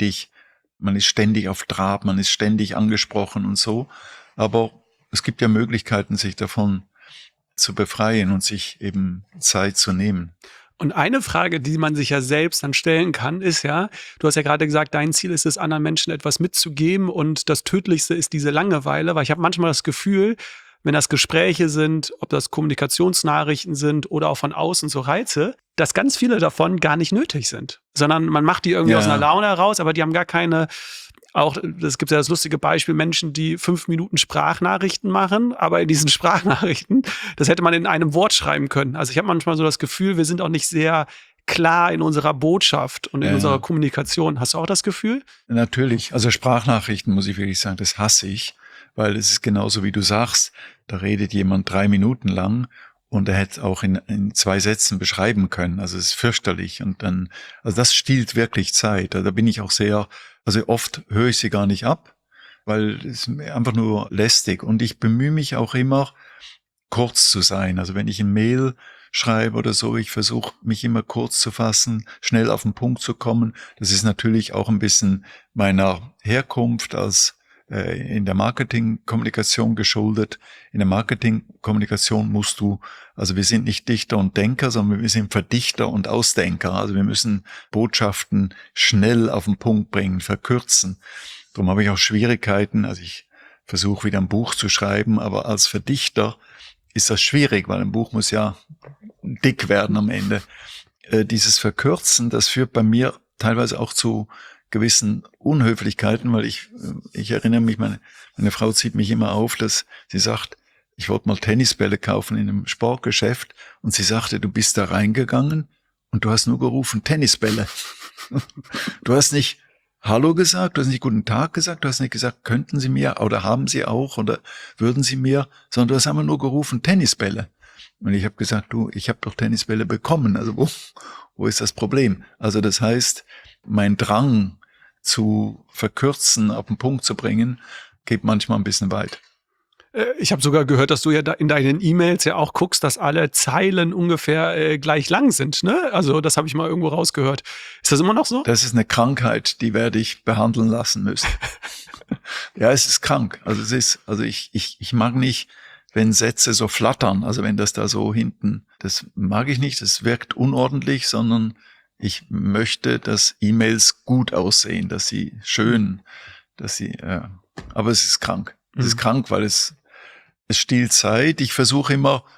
man ist ständig auf Trab, man ist ständig angesprochen und so. Aber es gibt ja Möglichkeiten, sich davon zu befreien und sich eben Zeit zu nehmen. Und eine Frage, die man sich ja selbst dann stellen kann, ist ja, du hast ja gerade gesagt, dein Ziel ist es, anderen Menschen etwas mitzugeben und das Tödlichste ist diese Langeweile, weil ich habe manchmal das Gefühl, wenn das Gespräche sind, ob das Kommunikationsnachrichten sind oder auch von außen so Reize, dass ganz viele davon gar nicht nötig sind, sondern man macht die irgendwie aus einer Laune heraus, aber die haben gar keine. Auch, es gibt ja das lustige Beispiel, Menschen, die 5 Minuten Sprachnachrichten machen, aber in diesen Sprachnachrichten, das hätte man in einem Wort schreiben können. Also ich habe manchmal so das Gefühl, wir sind auch nicht sehr klar in unserer Botschaft und in unserer Kommunikation. Hast du auch das Gefühl? Natürlich. Also Sprachnachrichten, muss ich wirklich sagen, das hasse ich, weil es ist genauso wie du sagst, da redet jemand 3 Minuten lang und er hätte auch in 2 Sätzen beschreiben können. Also es ist fürchterlich und dann, also das stiehlt wirklich Zeit. Da bin ich auch also oft höre ich sie gar nicht ab, weil es ist einfach nur lästig. Und ich bemühe mich auch immer, kurz zu sein. Also wenn ich ein Mail schreibe oder so, ich versuche mich immer kurz zu fassen, schnell auf den Punkt zu kommen. Das ist natürlich auch ein bisschen meiner Herkunft als in der Marketingkommunikation geschuldet. In der Marketingkommunikation also wir sind nicht Dichter und Denker, sondern wir sind Verdichter und Ausdenker. Also wir müssen Botschaften schnell auf den Punkt bringen, verkürzen. Darum habe ich auch Schwierigkeiten. Also ich versuche wieder ein Buch zu schreiben, aber als Verdichter ist das schwierig, weil ein Buch muss ja dick werden am Ende. Dieses Verkürzen, das führt bei mir teilweise auch zu gewissen Unhöflichkeiten, weil ich erinnere mich, meine Frau zieht mich immer auf, dass sie sagt, ich wollte mal Tennisbälle kaufen in einem Sportgeschäft und sie sagte, du bist da reingegangen und du hast nur gerufen Tennisbälle. Du hast nicht Hallo gesagt, du hast nicht Guten Tag gesagt, du hast nicht gesagt, könnten Sie mir oder haben Sie auch oder würden Sie mir, sondern du hast einfach nur gerufen Tennisbälle. Und ich habe gesagt, ich habe doch Tennisbälle bekommen, also wo ist das Problem? Also das heißt, mein Drang zu verkürzen, auf den Punkt zu bringen, geht manchmal ein bisschen weit. Ich habe sogar gehört, dass du ja in deinen E-Mails ja auch guckst, dass alle Zeilen ungefähr gleich lang sind, ne? Also das habe ich mal irgendwo rausgehört. Ist das immer noch so? Das ist eine Krankheit, die werde ich behandeln lassen müssen. Ja, es ist krank. Also ich mag nicht, wenn Sätze so flattern, also wenn das da so hinten, das mag ich nicht, das wirkt unordentlich, sondern ich möchte, dass E-Mails gut aussehen, dass sie schön, aber es ist krank. Es ist krank, weil es stiehlt Zeit. Ich versuche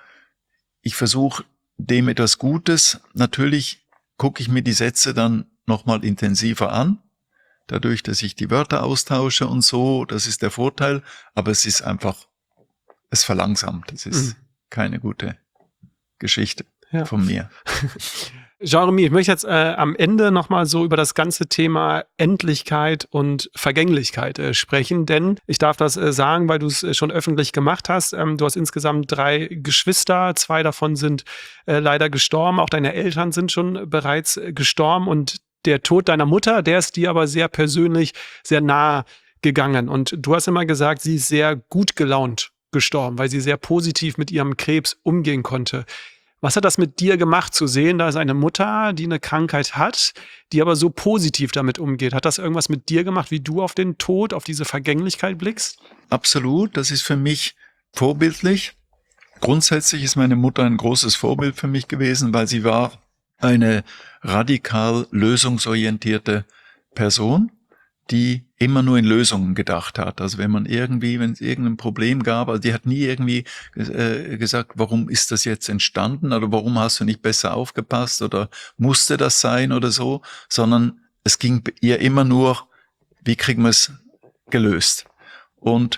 dem etwas Gutes. Natürlich gucke ich mir die Sätze dann nochmal intensiver an. Dadurch, dass ich die Wörter austausche und so, das ist der Vorteil. Aber es ist einfach, es verlangsamt. Es ist keine gute Geschichte von mir. Jean-Remy, ich möchte jetzt am Ende nochmal so über das ganze Thema Endlichkeit und Vergänglichkeit sprechen, denn ich darf das sagen, weil du es schon öffentlich gemacht hast. Du hast insgesamt 3 Geschwister, 2 davon sind leider gestorben, auch deine Eltern sind schon bereits gestorben und der Tod deiner Mutter, der ist dir aber sehr persönlich, sehr nah gegangen. Und du hast immer gesagt, sie ist sehr gut gelaunt gestorben, weil sie sehr positiv mit ihrem Krebs umgehen konnte. Was hat das mit dir gemacht, zu sehen, da ist eine Mutter, die eine Krankheit hat, die aber so positiv damit umgeht? Hat das irgendwas mit dir gemacht, wie du auf den Tod, auf diese Vergänglichkeit blickst? Absolut, das ist für mich vorbildlich. Grundsätzlich ist meine Mutter ein großes Vorbild für mich gewesen, weil sie war eine radikal lösungsorientierte Person, die immer nur in Lösungen gedacht hat. Also wenn es irgendein Problem gab, also die hat nie irgendwie gesagt, warum ist das jetzt entstanden oder warum hast du nicht besser aufgepasst oder musste das sein oder so, sondern es ging ihr immer nur, wie kriegen wir es gelöst? Und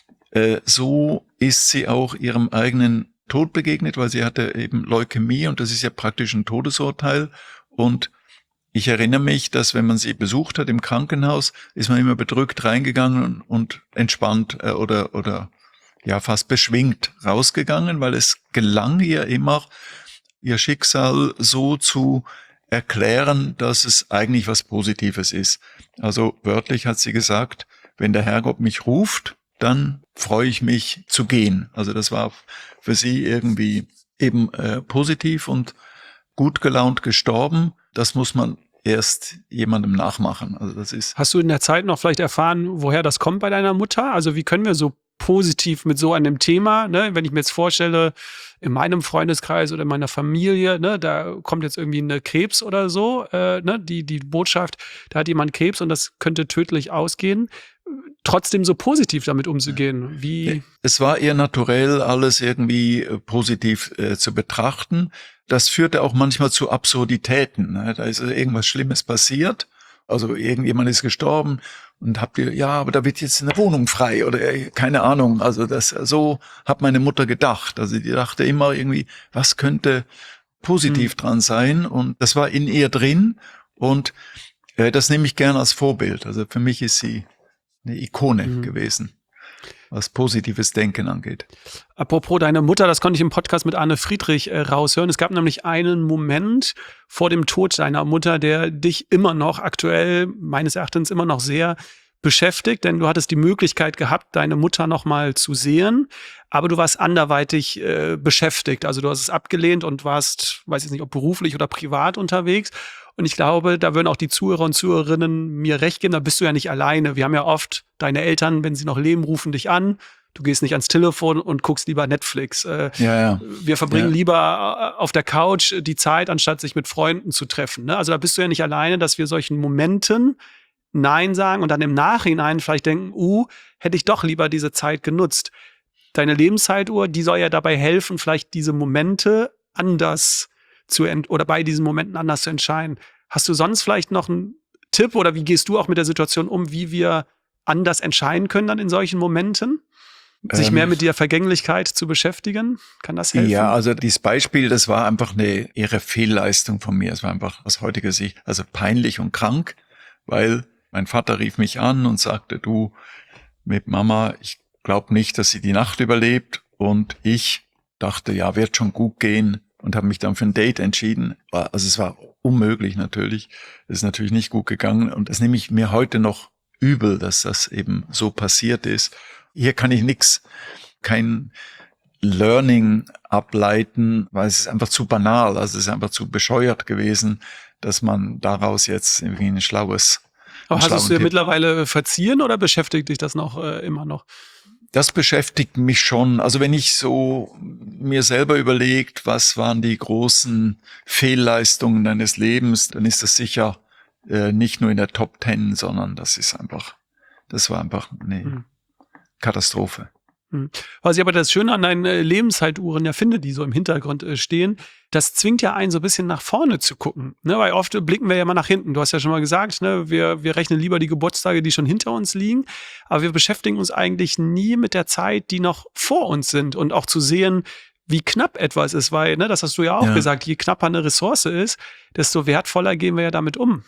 so ist sie auch ihrem eigenen Tod begegnet, weil sie hatte eben Leukämie und das ist ja praktisch ein Todesurteil. Und ich erinnere mich, dass wenn man sie besucht hat im Krankenhaus, ist man immer bedrückt reingegangen und entspannt oder ja fast beschwingt rausgegangen, weil es gelang ihr immer, ihr Schicksal so zu erklären, dass es eigentlich was Positives ist. Also wörtlich hat sie gesagt, wenn der Herrgott mich ruft, dann freue ich mich zu gehen. Also das war für sie irgendwie eben positiv und gut gelaunt gestorben. Das muss man erst jemandem nachmachen. Also das ist. Hast du in der Zeit noch vielleicht erfahren, woher das kommt bei deiner Mutter? Also wie können wir so positiv mit so einem Thema, ne, wenn ich mir jetzt vorstelle, in meinem Freundeskreis oder in meiner Familie, ne, da kommt jetzt irgendwie eine Krebs oder so, ne, die Botschaft, da hat jemand Krebs und das könnte tödlich ausgehen. Trotzdem so positiv damit umzugehen. Wie? Es war eher naturell, alles irgendwie positiv zu betrachten. Das führte auch manchmal zu Absurditäten. Ne? Da ist irgendwas Schlimmes passiert. Also irgendjemand ist gestorben und habt ihr, ja, aber da wird jetzt eine Wohnung frei oder keine Ahnung. Also so hat meine Mutter gedacht. Also die dachte immer irgendwie, was könnte positiv dran sein? Und das war in ihr drin und das nehme ich gerne als Vorbild. Also für mich ist sie eine Ikone gewesen, was positives Denken angeht. Apropos deine Mutter, das konnte ich im Podcast mit Arne Friedrich raushören. Es gab nämlich einen Moment vor dem Tod deiner Mutter, der dich immer noch aktuell, meines Erachtens immer noch sehr beschäftigt, denn du hattest die Möglichkeit gehabt, deine Mutter noch mal zu sehen, aber du warst anderweitig beschäftigt. Also du hast es abgelehnt und warst, weiß ich nicht, ob beruflich oder privat unterwegs. Und ich glaube, da würden auch die Zuhörer und Zuhörerinnen mir recht geben, da bist du ja nicht alleine. Wir haben ja oft, deine Eltern, wenn sie noch leben, rufen dich an. Du gehst nicht ans Telefon und guckst lieber Netflix. Wir verbringen lieber auf der Couch die Zeit, anstatt sich mit Freunden zu treffen. Ne? Also da bist du ja nicht alleine, dass wir solchen Momenten Nein sagen und dann im Nachhinein vielleicht denken, hätte ich doch lieber diese Zeit genutzt. Deine Lebenszeituhr, die soll ja dabei helfen, vielleicht diese Momente anders oder bei diesen Momenten anders zu entscheiden. Hast du sonst vielleicht noch einen Tipp oder wie gehst du auch mit der Situation um, wie wir anders entscheiden können dann in solchen Momenten? Sich mehr mit der Vergänglichkeit zu beschäftigen? Kann das helfen? Ja, also dieses Beispiel, das war einfach eine irre Fehlleistung von mir. Es war einfach aus heutiger Sicht also peinlich und krank, weil mein Vater rief mich an und sagte, du, mit Mama, ich glaube nicht, dass sie die Nacht überlebt. Und ich dachte, ja, wird schon gut gehen. Und habe mich dann für ein Date entschieden. Also es war unmöglich natürlich. Es ist natürlich nicht gut gegangen. Und das nehme ich mir heute noch übel, dass das eben so passiert ist. Hier kann ich kein Learning ableiten, weil es ist einfach zu banal. Also es ist einfach zu bescheuert gewesen, dass man daraus jetzt irgendwie ein schlaues... Aber hast du es dir mittlerweile verziehen oder beschäftigt dich das noch immer noch? Das beschäftigt mich schon. Also wenn ich so mir selber überlegt, was waren die großen Fehlleistungen deines Lebens, dann ist das sicher nicht nur in der Top 10, sondern das war einfach eine Katastrophe. Was ich aber das Schöne an deinen Lebenszeituhren ja finde, die so im Hintergrund stehen, das zwingt ja einen so ein bisschen nach vorne zu gucken. Ne? Weil oft blicken wir ja mal nach hinten. Du hast ja schon mal gesagt, ne? Wir rechnen lieber die Geburtstage, die schon hinter uns liegen. Aber wir beschäftigen uns eigentlich nie mit der Zeit, die noch vor uns sind. Und auch zu sehen, wie knapp etwas ist. Weil, ne, das hast du ja auch gesagt, je knapper eine Ressource ist, desto wertvoller gehen wir ja damit um.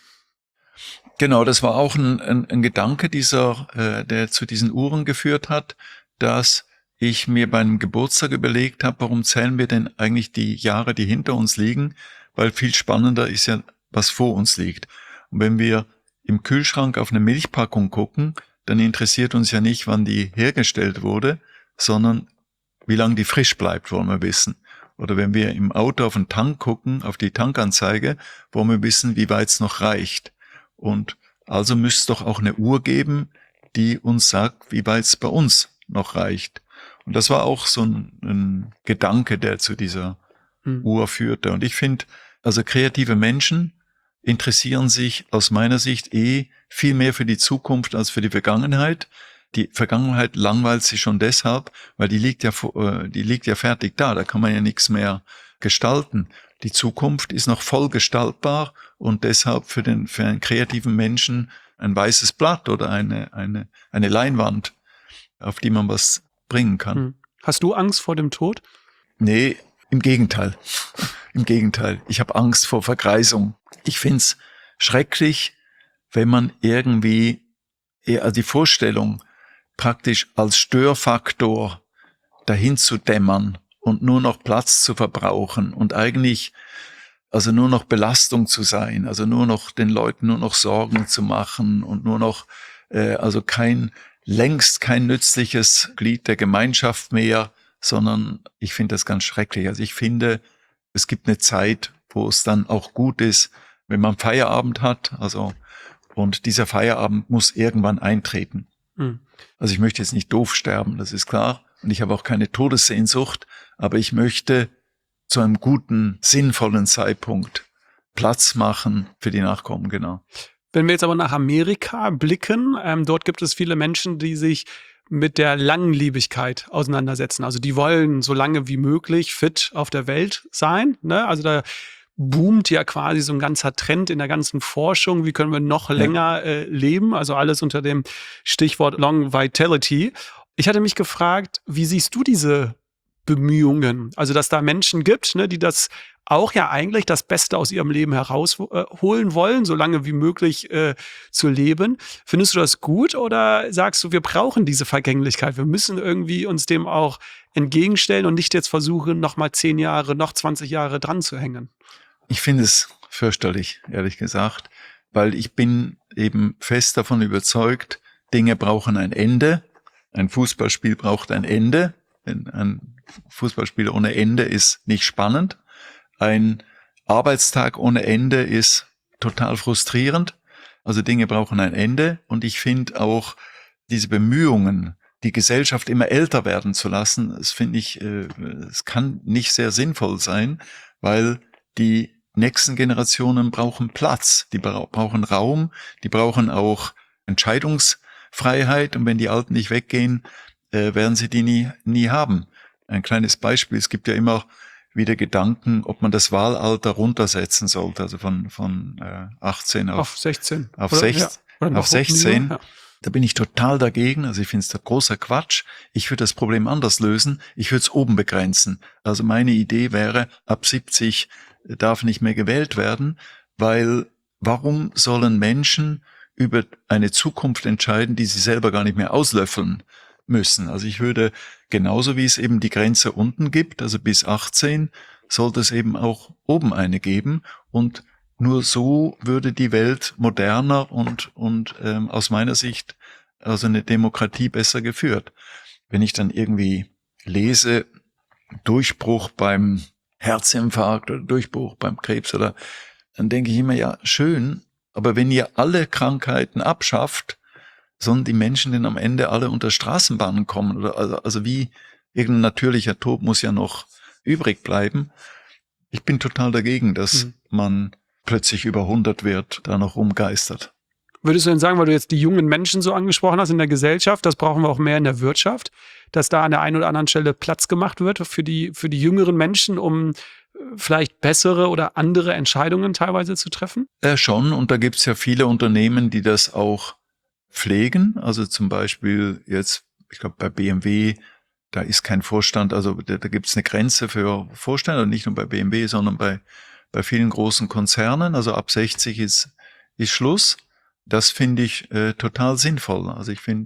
Genau, das war auch ein Gedanke der zu diesen Uhren geführt hat, dass ich mir beim Geburtstag überlegt habe, warum zählen wir denn eigentlich die Jahre, die hinter uns liegen? Weil viel spannender ist ja, was vor uns liegt. Und wenn wir im Kühlschrank auf eine Milchpackung gucken, dann interessiert uns ja nicht, wann die hergestellt wurde, sondern wie lange die frisch bleibt, wollen wir wissen. Oder wenn wir im Auto auf den Tank gucken, auf die Tankanzeige, wollen wir wissen, wie weit es noch reicht. Und also müsste es doch auch eine Uhr geben, die uns sagt, wie weit es bei uns noch reicht. Und das war auch so ein Gedanke, der zu dieser Uhr führte. Und ich finde, also kreative Menschen interessieren sich aus meiner Sicht viel mehr für die Zukunft als für die Vergangenheit. Die Vergangenheit langweilt sie schon deshalb, weil die liegt ja fertig da kann man ja nichts mehr gestalten. Die Zukunft ist noch voll gestaltbar und deshalb für einen kreativen Menschen ein weißes Blatt oder eine Leinwand, auf die man was bringen kann. Hast du Angst vor dem Tod? Nee, im Gegenteil. Im Gegenteil. Ich habe Angst vor Vergreisung. Ich find's schrecklich, wenn man irgendwie also die Vorstellung praktisch als Störfaktor dahin zu dämmern und nur noch Platz zu verbrauchen und eigentlich also nur noch Belastung zu sein, also nur noch den Leuten nur noch Sorgen zu machen und nur noch also längst kein nützliches Glied der Gemeinschaft mehr, sondern ich finde das ganz schrecklich. Also ich finde, es gibt eine Zeit, wo es dann auch gut ist, wenn man Feierabend hat, also und dieser Feierabend muss irgendwann eintreten. Also ich möchte jetzt nicht doof sterben, das ist klar. Und ich habe auch keine Todessehnsucht, aber ich möchte zu einem guten, sinnvollen Zeitpunkt Platz machen für die Nachkommen, genau. Wenn wir jetzt aber nach Amerika blicken, dort gibt es viele Menschen, die sich mit der Langlebigkeit auseinandersetzen. Also die wollen so lange wie möglich fit auf der Welt sein, ne? Also da boomt ja quasi so ein ganzer Trend in der ganzen Forschung. Wie können wir noch länger leben? Also alles unter dem Stichwort Long Vitality. Ich hatte mich gefragt, wie siehst du diese Bemühungen? Also, dass da Menschen gibt, ne, die das auch ja eigentlich das Beste aus ihrem Leben herausholen wollen, so lange wie möglich zu leben. Findest du das gut oder sagst du, wir brauchen diese Vergänglichkeit? Wir müssen irgendwie uns dem auch entgegenstellen und nicht jetzt versuchen, noch mal 10 Jahre, noch 20 Jahre dran zu hängen? Ich finde es fürchterlich, ehrlich gesagt, weil ich bin eben fest davon überzeugt, Dinge brauchen ein Ende. Ein Fußballspiel braucht ein Ende. Ein Fußballspiel ohne Ende ist nicht spannend. Ein Arbeitstag ohne Ende ist total frustrierend. Also Dinge brauchen ein Ende. Und ich finde auch diese Bemühungen, die Gesellschaft immer älter werden zu lassen, das finde ich, es kann nicht sehr sinnvoll sein, weil die nächsten Generationen brauchen Platz, die brauchen Raum, die brauchen auch Entscheidungsfreiheit. Und wenn die Alten nicht weggehen, werden sie die nie haben. Ein kleines Beispiel, es gibt ja immer wieder Gedanken, ob man das Wahlalter runtersetzen sollte, also von 18 auf 16. Auf Oder, 16. ja. Oder Auf 16. Ja. Da bin ich total dagegen. Also ich finde es großer Quatsch. Ich würde das Problem anders lösen. Ich würde es oben begrenzen. Also meine Idee wäre, ab 70 darf nicht mehr gewählt werden, weil warum sollen Menschen über eine Zukunft entscheiden, die sie selber gar nicht mehr auslöffeln müssen? Also ich würde genauso wie es eben die Grenze unten gibt, also bis 18, sollte es eben auch oben eine geben und nur so würde die Welt moderner und aus meiner Sicht also eine Demokratie besser geführt. Wenn ich dann irgendwie lese, Durchbruch beim Herzinfarkt oder Durchbruch beim Krebs oder, dann denke ich immer, ja, schön, aber wenn ihr alle Krankheiten abschafft, sollen die Menschen denn am Ende alle unter Straßenbahnen kommen? Oder also wie irgendein natürlicher Tod muss ja noch übrig bleiben. Ich bin total dagegen, dass man plötzlich über 100 wird, da noch rumgeistert. Würdest du denn sagen, weil du jetzt die jungen Menschen so angesprochen hast in der Gesellschaft, das brauchen wir auch mehr in der Wirtschaft, dass da an der einen oder anderen Stelle Platz gemacht wird für die jüngeren Menschen, um vielleicht bessere oder andere Entscheidungen teilweise zu treffen? Schon, und da gibt's ja viele Unternehmen, die das auch pflegen. Also zum Beispiel jetzt, ich glaube bei BMW, da ist kein Vorstand, also da gibt's eine Grenze für Vorstände, nicht nur bei BMW, sondern bei vielen großen Konzernen. Also ab 60 ist Schluss. Das finde ich total sinnvoll. Also ich finde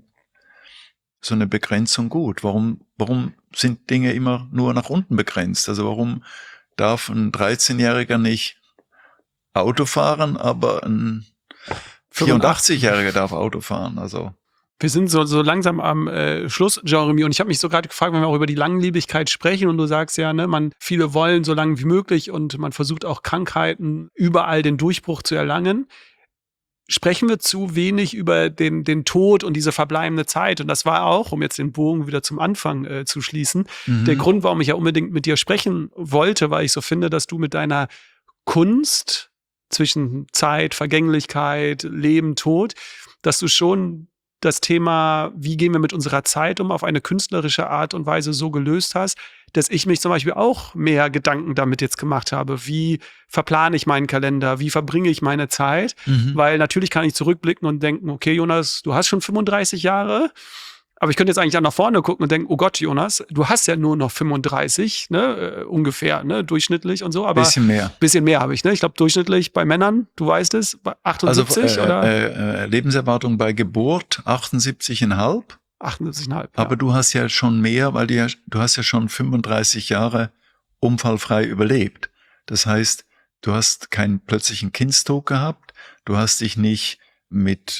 so eine Begrenzung gut. Warum sind Dinge immer nur nach unten begrenzt? Also warum darf ein 13-Jähriger nicht Auto fahren, aber ein 84-Jähriger darf Auto fahren? Also Wir sind so langsam am Schluss, Jean-Remy, und ich habe mich so gerade gefragt, wenn wir auch über die Langlebigkeit sprechen und du sagst ja, ne, viele wollen so lange wie möglich und man versucht auch Krankheiten überall den Durchbruch zu erlangen. Sprechen wir zu wenig über den Tod und diese verbleibende Zeit. Und das war auch, um jetzt den Bogen wieder zum Anfang zu schließen, der Grund, warum ich ja unbedingt mit dir sprechen wollte, weil ich so finde, dass du mit deiner Kunst zwischen Zeit, Vergänglichkeit, Leben, Tod, dass du schon das Thema, wie gehen wir mit unserer Zeit um, auf eine künstlerische Art und Weise so gelöst hast, dass ich mich zum Beispiel auch mehr Gedanken damit jetzt gemacht habe. Wie verplane ich meinen Kalender? Wie verbringe ich meine Zeit? Weil natürlich kann ich zurückblicken und denken, okay, Jonas, du hast schon 35 Jahre, aber ich könnte jetzt eigentlich auch nach vorne gucken und denken, oh Gott, Jonas, du hast ja nur noch 35, ne, ungefähr, ne, durchschnittlich und so. Aber bisschen mehr. Bisschen mehr habe ich, ne? Ich glaube, durchschnittlich bei Männern, du weißt es, 78 oder? Lebenserwartung bei Geburt 78,5. 78,5. Ja. Aber du hast ja schon mehr, weil du hast ja schon 35 Jahre unfallfrei überlebt. Das heißt, du hast keinen plötzlichen Kindstod gehabt, du hast dich nicht mit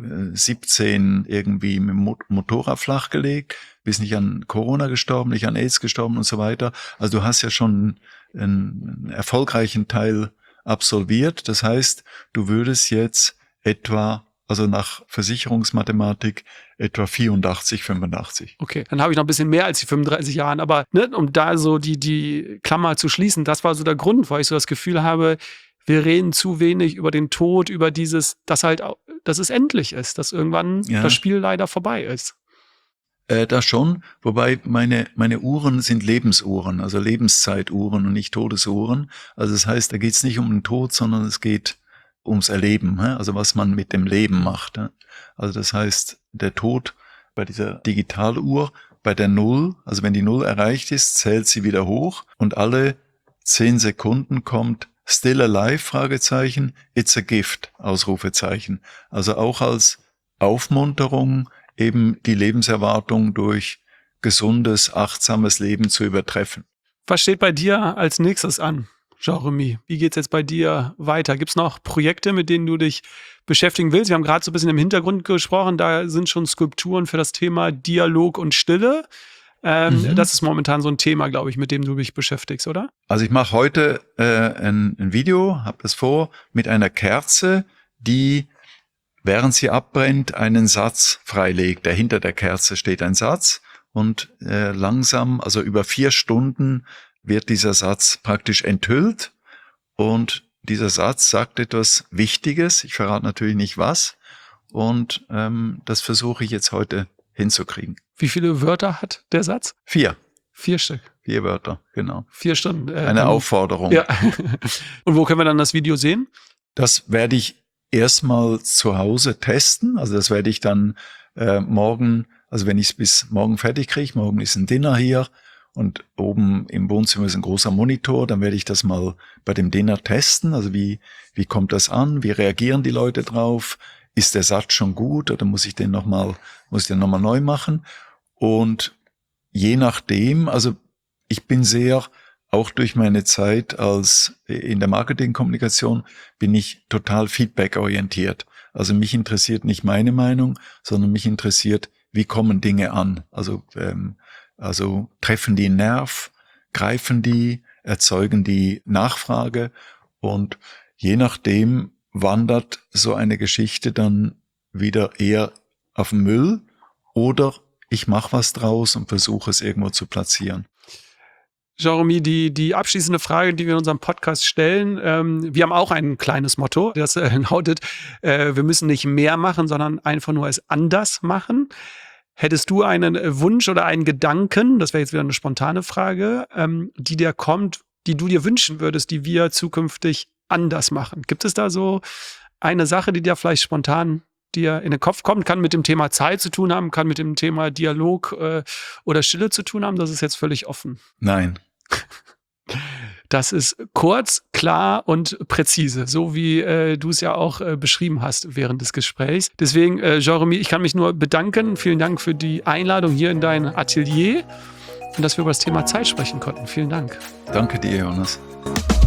17 irgendwie mit dem Motorrad flachgelegt, bist nicht an Corona gestorben, nicht an AIDS gestorben und so weiter. Also du hast ja schon einen erfolgreichen Teil absolviert. Das heißt, du würdest jetzt etwa, also nach Versicherungsmathematik, etwa 84, 85. Okay, dann habe ich noch ein bisschen mehr als die 35 Jahre. Aber ne, um da so die Klammer zu schließen, das war so der Grund, weil ich so das Gefühl habe, wir reden zu wenig über den Tod, über dieses, dass es endlich ist, dass irgendwann das Spiel leider vorbei ist. Das schon, wobei meine Uhren sind Lebensuhren, also Lebenszeituhren und nicht Todesuhren. Also das heißt, da geht es nicht um den Tod, sondern es geht ums Erleben, also was man mit dem Leben macht. Also das heißt, der Tod bei dieser Digitaluhr, bei der Null, also wenn die Null erreicht ist, zählt sie wieder hoch und alle 10 Sekunden kommt Still alive, Fragezeichen, it's a gift, Ausrufezeichen. Also auch als Aufmunterung, eben die Lebenserwartung durch gesundes, achtsames Leben zu übertreffen. Was steht bei dir als nächstes an, Jean-Remy? Wie geht's jetzt bei dir weiter? Gibt's noch Projekte, mit denen du dich beschäftigen willst? Wir haben gerade so ein bisschen im Hintergrund gesprochen, da sind schon Skulpturen für das Thema Dialog und Stille. Das ist momentan so ein Thema, glaube ich, mit dem du dich beschäftigst, oder? Also ich mache heute ein Video, habe das vor, mit einer Kerze, die, während sie abbrennt, einen Satz freilegt. Dahinter der Kerze steht ein Satz und langsam, also über 4 Stunden, wird dieser Satz praktisch enthüllt und dieser Satz sagt etwas Wichtiges. Ich verrate natürlich nicht was und das versuche ich jetzt heute hinzukriegen. Wie viele Wörter hat der Satz? 4. 4 Stück. 4 Wörter, genau. 4 Stunden. Eine Aufforderung. Ja. Und wo können wir dann das Video sehen? Das werde ich erstmal zu Hause testen. Also das werde ich dann morgen, also wenn ich es bis morgen fertig kriege, morgen ist ein Dinner hier und oben im Wohnzimmer ist ein großer Monitor, dann werde ich das mal bei dem Dinner testen. Also wie kommt das an? Wie reagieren die Leute drauf? Ist der Satz schon gut oder muss ich den nochmal neu machen? Und je nachdem, also ich bin sehr, auch durch meine Zeit als in der Marketingkommunikation, bin ich total feedback-orientiert. Also mich interessiert nicht meine Meinung, sondern mich interessiert, wie kommen Dinge an? Also treffen die einen Nerv, greifen die, erzeugen die Nachfrage und je nachdem wandert so eine Geschichte dann wieder eher auf den Müll oder ich mache was draus und versuche es irgendwo zu platzieren. Jean-Remy, die abschließende Frage, die wir in unserem Podcast stellen, wir haben auch ein kleines Motto, das lautet, wir müssen nicht mehr machen, sondern einfach nur es anders machen. Hättest du einen Wunsch oder einen Gedanken, das wäre jetzt wieder eine spontane Frage, die dir kommt, die du dir wünschen würdest, die wir zukünftig anders machen? Gibt es da so eine Sache, die dir vielleicht spontan dir in den Kopf kommt? Kann mit dem Thema Zeit zu tun haben, kann mit dem Thema Dialog oder Stille zu tun haben? Das ist jetzt völlig offen. Nein. Das ist kurz, klar und präzise, so wie du es ja auch beschrieben hast während des Gesprächs. Deswegen, Jean-Remy, ich kann mich nur bedanken. Vielen Dank für die Einladung hier in dein Atelier und dass wir über das Thema Zeit sprechen konnten. Vielen Dank. Danke dir, Jonas.